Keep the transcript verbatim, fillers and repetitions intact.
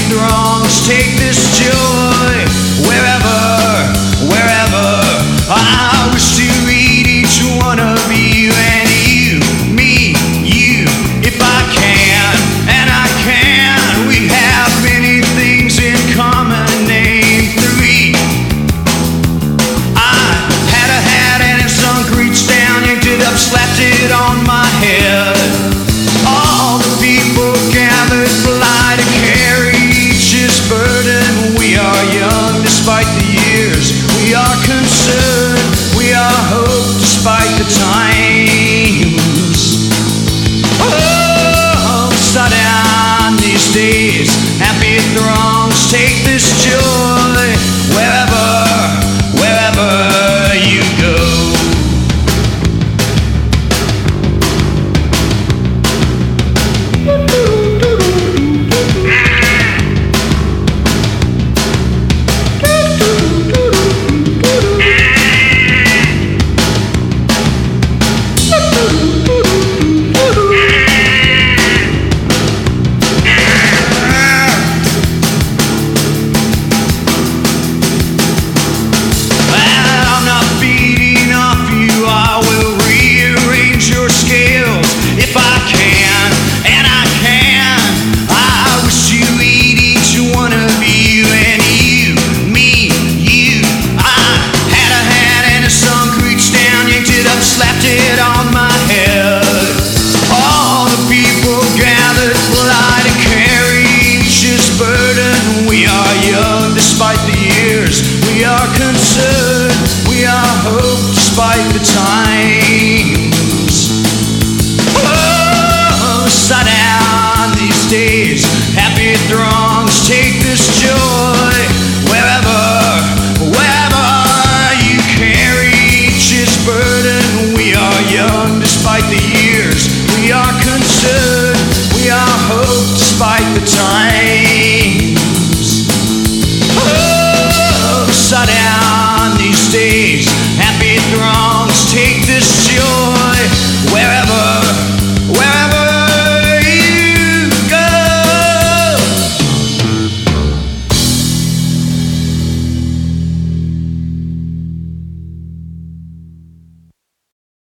throngs take this joy wherever, wherever. I wish to meet each one of you, and you, me, you, if I can, and I can. We have many things in common. Name three. I had a hat and its sunk, reached down, yanked it up, slapped it on my head. All the people gathered fly to carry each his burden. We are young despite the years. We are concerned. We are hope despite the times. Oh, upside down these days. Happy throngs take this joy wherever, wherever you go. Slapped it on my head. All the people gathered fly to carry each his burden. We are young despite the years. We are concerned. We are hope despite the times. Oh, upside down these days. Happy throng.